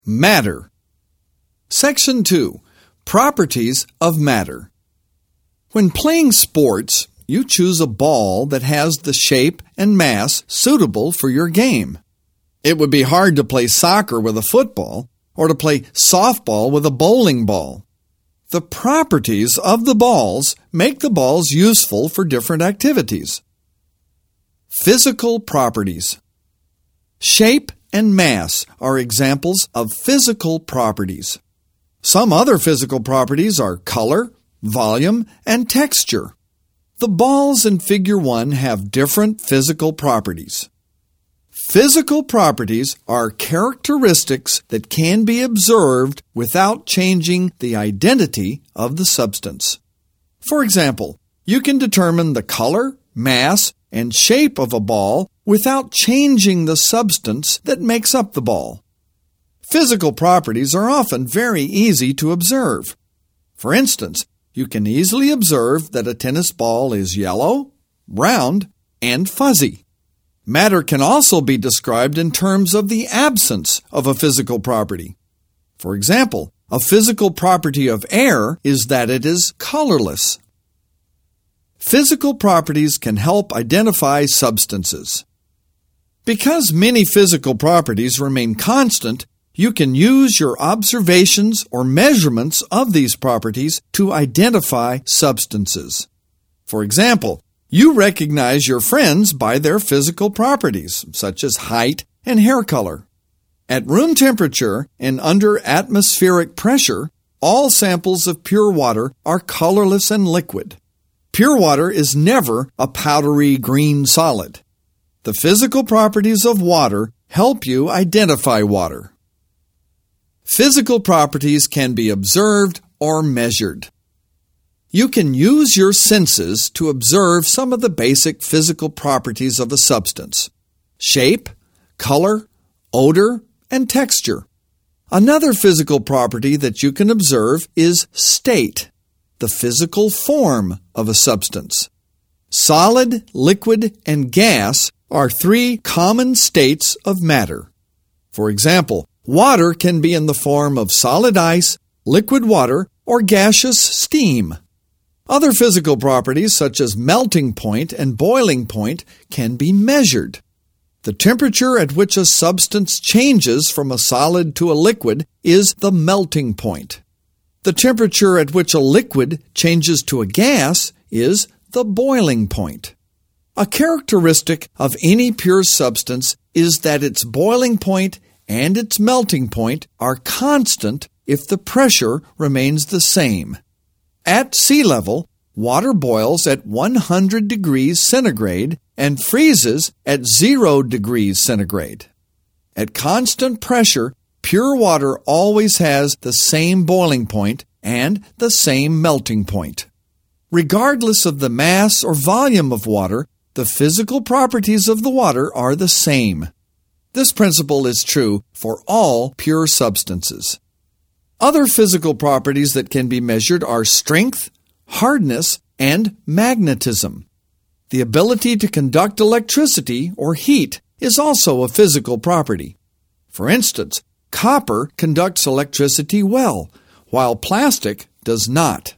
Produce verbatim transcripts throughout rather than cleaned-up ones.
Matter. Section two. Properties of matter. When playing sports, you choose a ball that has the shape and mass suitable for your game. It would be hard to play soccer with a football or to play softball with a bowling ball. The properties of the balls make the balls useful for different activities. Physical properties. Shape and mass are examples of physical properties. Some other physical properties are color, volume, and texture. The balls in Figure one have different physical properties. Physical properties are characteristics that can be observed without changing the identity of the substance. For example, you can determine the color, mass, and shape of a ball without changing the substance that makes up the ball. Physical properties are often very easy to observe. For instance, you can easily observe that a tennis ball is yellow, round, and fuzzy. Matter can also be described in terms of the absence of a physical property. For example, a physical property of air is that it is colorless. Physical properties can help identify substances. Because many physical properties remain constant, you can use your observations or measurements of these properties to identify substances. For example, you recognize your friends by their physical properties, such as height and hair color. At room temperature and under atmospheric pressure, all samples of pure water are colorless and liquid. Pure water is never a powdery green solid. The physical properties of water help you identify water. Physical properties can be observed or measured. You can use your senses to observe some of the basic physical properties of a substance: shape, color, odor, and texture. Another physical property that you can observe is state, the physical form of a substance. Solid, liquid, and gas are three common states of matter. For example, water can be in the form of solid ice, liquid water, or gaseous steam. Other physical properties, such as melting point and boiling point, can be measured. The temperature at which a substance changes from a solid to a liquid is the melting point. The temperature at which a liquid changes to a gas is the boiling point. A characteristic of any pure substance is that its boiling point and its melting point are constant if the pressure remains the same. At sea level, water boils at one hundred degrees centigrade and freezes at zero degrees centigrade. At constant pressure, pure water always has the same boiling point and the same melting point. Regardless of the mass or volume of water, the physical properties of the water are the same. This principle is true for all pure substances. Other physical properties that can be measured are strength, hardness, and magnetism. The ability to conduct electricity or heat is also a physical property. For instance, copper conducts electricity well, while plastic does not.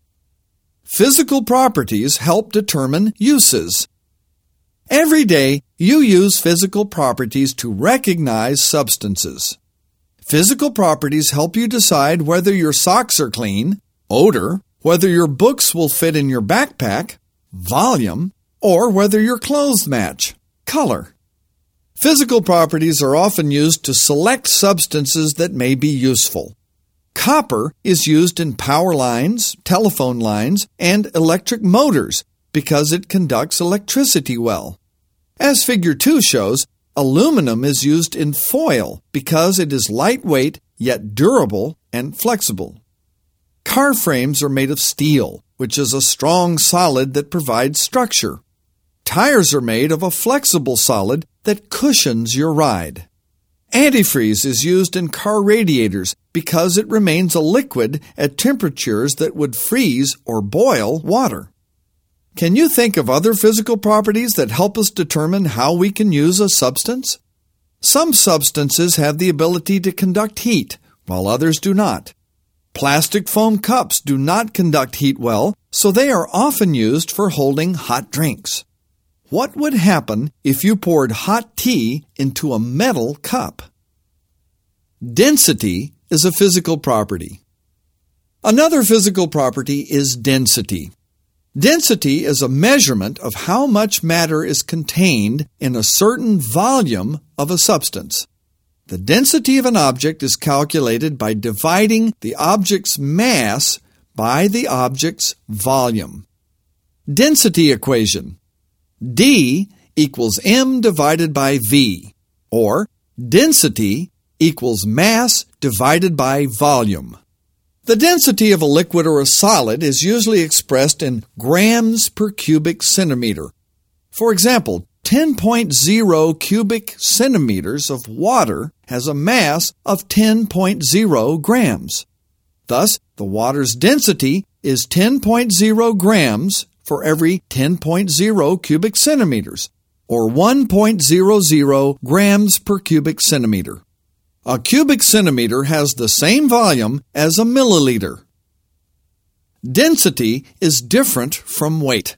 Physical properties help determine uses. Every day, you use physical properties to recognize substances. Physical properties help you decide whether your socks are clean, odor, whether your books will fit in your backpack, volume, or whether your clothes match, color. Physical properties are often used to select substances that may be useful. Copper is used in power lines, telephone lines, and electric motors because it conducts electricity well. As Figure two shows, aluminum is used in foil because it is lightweight yet durable and flexible. Car frames are made of steel, which is a strong solid that provides structure. Tires are made of a flexible solid that cushions your ride. Antifreeze is used in car radiators because it remains a liquid at temperatures that would freeze or boil water. Can you think of other physical properties that help us determine how we can use a substance? Some substances have the ability to conduct heat, while others do not. Plastic foam cups do not conduct heat well, so they are often used for holding hot drinks. What would happen if you poured hot tea into a metal cup? Density is a physical property. Another physical property is density. Density is a measurement of how much matter is contained in a certain volume of a substance. The density of an object is calculated by dividing the object's mass by the object's volume. Density equation. D equals m divided by v, or density equals mass divided by volume. The density of a liquid or a solid is usually expressed in grams per cubic centimeter. For example, ten point zero cubic centimeters of water has a mass of ten point zero grams. Thus, the water's density is ten point zero grams for every ten point zero cubic centimeters, or one point zero zero grams per cubic centimeter. A cubic centimeter has the same volume as a milliliter. Density is different from weight.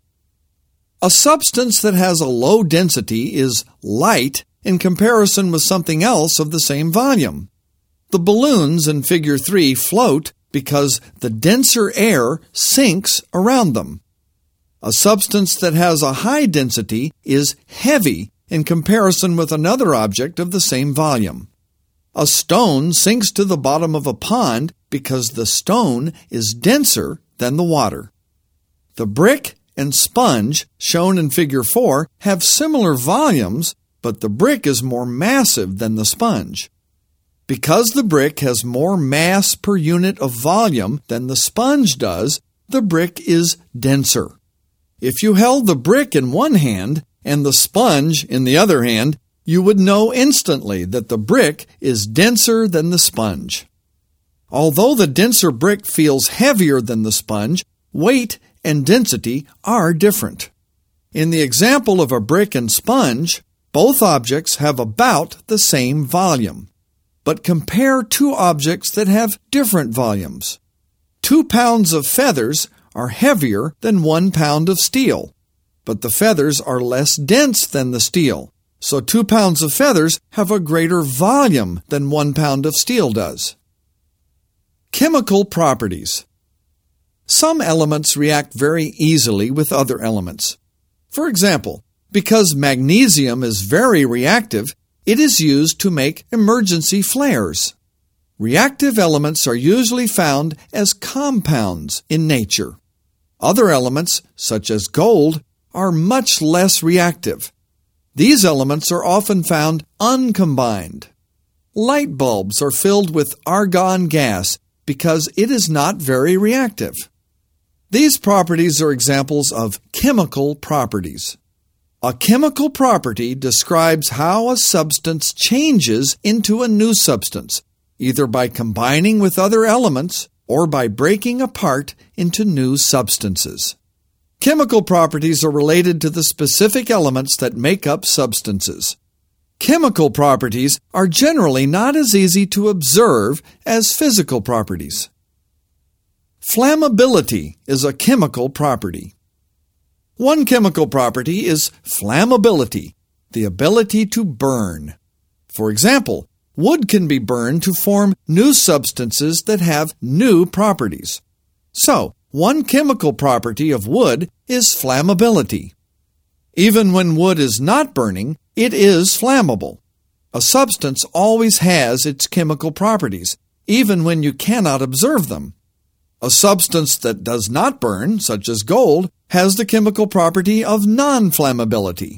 A substance that has a low density is light in comparison with something else of the same volume. The balloons in Figure three float because the denser air sinks around them. A substance that has a high density is heavy in comparison with another object of the same volume. A stone sinks to the bottom of a pond because the stone is denser than the water. The brick and sponge, shown in Figure four, have similar volumes, but the brick is more massive than the sponge. Because the brick has more mass per unit of volume than the sponge does, the brick is denser. If you held the brick in one hand and the sponge in the other hand, you would know instantly that the brick is denser than the sponge. Although the denser brick feels heavier than the sponge, weight and density are different. In the example of a brick and sponge, both objects have about the same volume. But compare two objects that have different volumes. Two pounds of feathers are heavier than one pound of steel, but the feathers are less dense than the steel. So two pounds of feathers have a greater volume than one pound of steel does. Chemical properties. Some elements react very easily with other elements. For example, because magnesium is very reactive, it is used to make emergency flares. Reactive elements are usually found as compounds in nature. Other elements, such as gold, are much less reactive. These elements are often found uncombined. Light bulbs are filled with argon gas because it is not very reactive. These properties are examples of chemical properties. A chemical property describes how a substance changes into a new substance, either by combining with other elements or by breaking apart into new substances. Chemical properties are related to the specific elements that make up substances. Chemical properties are generally not as easy to observe as physical properties. Flammability is a chemical property. One chemical property is flammability, the ability to burn. For example, wood can be burned to form new substances that have new properties. So, one chemical property of wood is flammability. Even when wood is not burning, it is flammable. A substance always has its chemical properties, even when you cannot observe them. A substance that does not burn, such as gold, has the chemical property of non-flammability.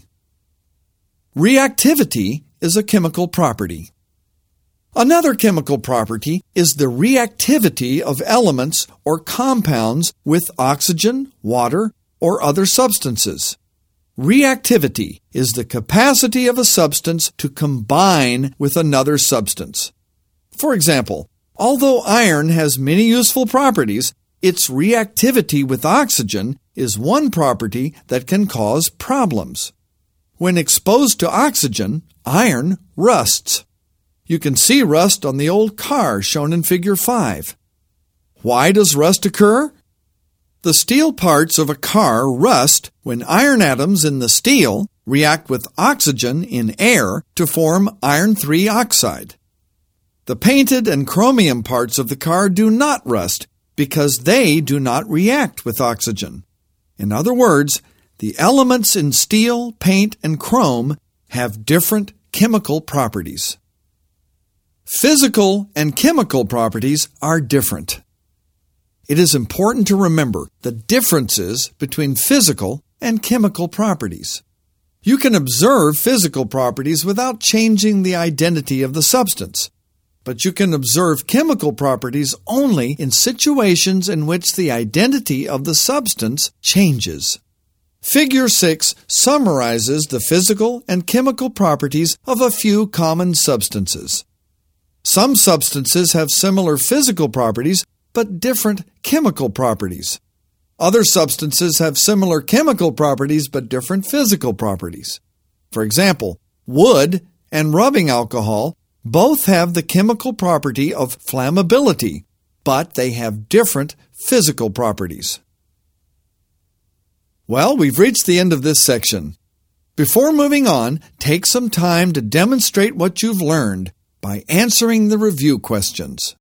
Reactivity is a chemical property. Another chemical property is the reactivity of elements or compounds with oxygen, water, or other substances. Reactivity is the capacity of a substance to combine with another substance. For example, although iron has many useful properties, its reactivity with oxygen is one property that can cause problems. When exposed to oxygen, iron rusts. You can see rust on the old car shown in Figure five. Why does rust occur? The steel parts of a car rust when iron atoms in the steel react with oxygen in air to form iron three oxide. The painted and chromium parts of the car do not rust because they do not react with oxygen. In other words, the elements in steel, paint, and chrome have different chemical properties. Physical and chemical properties are different. It is important to remember the differences between physical and chemical properties. You can observe physical properties without changing the identity of the substance, but you can observe chemical properties only in situations in which the identity of the substance changes. Figure six summarizes the physical and chemical properties of a few common substances. Some substances have similar physical properties, but different chemical properties. Other substances have similar chemical properties, but different physical properties. For example, wood and rubbing alcohol both have the chemical property of flammability, but they have different physical properties. Well, we've reached the end of this section. Before moving on, take some time to demonstrate what you've learned by answering the review questions.